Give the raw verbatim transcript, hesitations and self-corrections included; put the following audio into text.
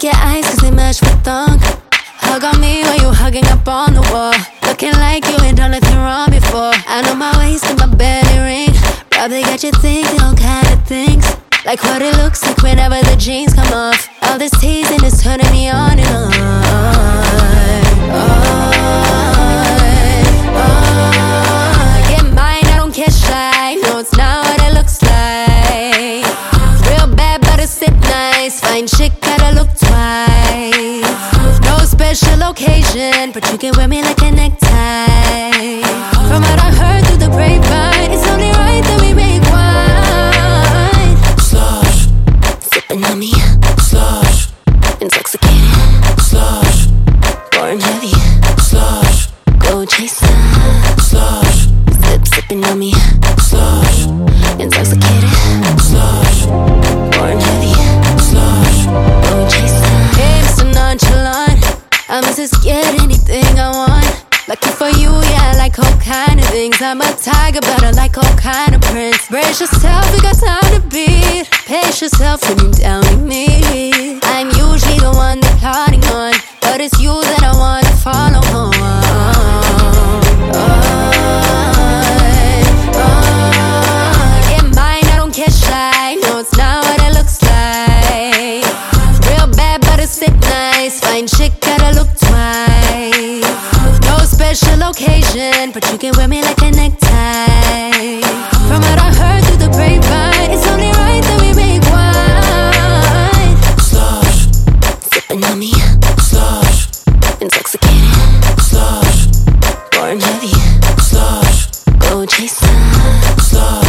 like your eyes cause they match with thong. Hug on me while you hugging up on the wall. Looking like you ain't done nothing wrong before. I know my waist and my belly ring probably got you thinking all kind of things, like what it looks like whenever the jeans come off. All this teasing is turning me on and on, on, on. Get mine, I don't care shy. No, it's not what it looks like. Real bad, but it sit nice. Fine chick, gotta look twice. No special occasion, but you can wear me like a necktie. From what I heard through the grapevine, it's only right that we make wine. Slush, sipping on me. Slush, intoxicated. Slush, pouring heavy. Slush, go chaser. Slush, sip, sipping on me. Slush, intoxicated. Slush, pouring heavy. Slush, go chaser. Hey, so nonchalant, I'm just get anything I want. Lucky for you, yeah, I like all kind of things. I'm a tiger, but I like all kind of prints. Brace yourself, we got time to beat. Pace yourself when you're down with me. I'm usually the one they're plotting on, but it's you that I wanna follow on. On, on. Get mine, I don't care shy. No, it's not what it looks like. Real bad, but it sit nice. Fine chick, gotta look twice. No special occasion, but you can wear me like a necktie. From what I heard through the grapevine, it's only right that we make wine. Slush, sipping on me. Slush, intoxicated. Slush, pouring heavy. Slush, go chaser. Slush.